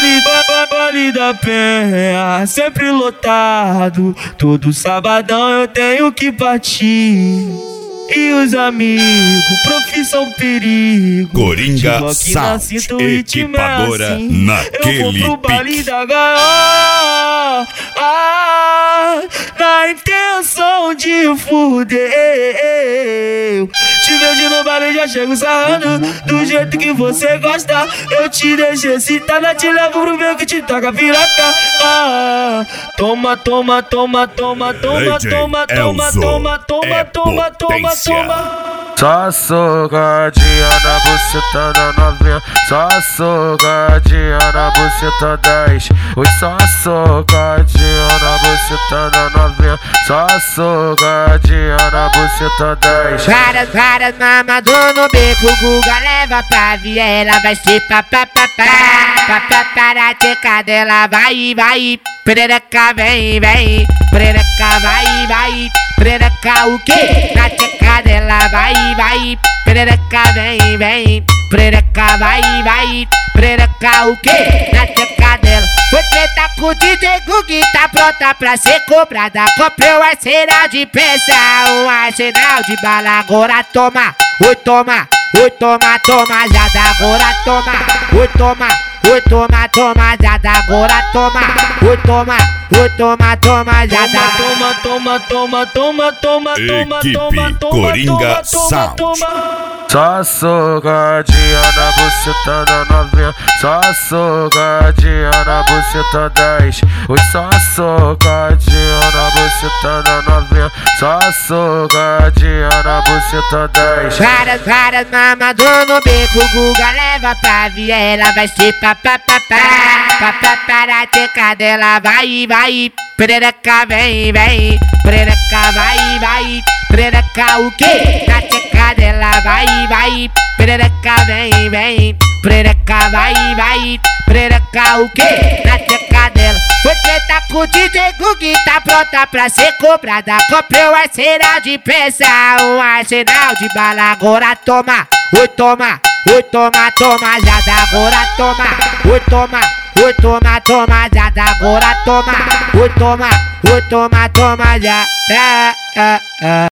Baile da Penha, sempre lotado. Todo sabadão eu tenho que partir. E os amigos, profissão perigo. Coringa Sound, equipadora assim. naquele eu vou pro baile pique. da gaiola, na intenção de fuder. Te vejo no baile, já chego sarrando do jeito que você gosta. Eu te deixo excitada, te levo pro meu que te toca piroca. Toma, toma, toma, toma, toma, DJ toma, toma, Elzo toma, toma, é toma, toma, potência. toma. Só socadinha na buceta da novinha, só socadinha na buceta 10. Oi, só socadinha na buceta da novinha, só socadinha na buceta 10. Várias mamador no beco, Guga leva pra viela, vai ser papapá, papapá, teca dela, vai, perereca vem, perereca vai, perereca o quê? Na teca dela, vai, perereca vem, perereca vai, perereca o quê? Na teca dela. Foi treta com o DJ Gugi, tá pronta pra ser cobrada. Comprei um arsenal de peça, um arsenal de bala. Agora toma, oi toma, já dá. Agora toma, oi toma, já dá. Agora toma, oi toma, já dá. Toma, toma, toma, toma, toma, toma, Equipe Coringa Sound. Só socadinha na buceta da novinha, só socadinha na buceta 10. Oi, só socadinha na buceta da novinha, só socadinha na buceta 10. Várias mamador no beco, Guga leva pra viela, vai ser papapá, papapá, teca dela, vai, perereca vem, perereca vai, perereca o quê? Na teca dela, vai, perereca vem, perereca vai, perereca o quê? Na teca dela. Foi treta com o DJ Gugi, tá pronta pra ser cobrada. Comprei um arsenal de peça, um arsenal de bala. Agora toma, oi toma, já dá. Agora toma, oi toma, já dá. Agora toma, oi toma, já dá.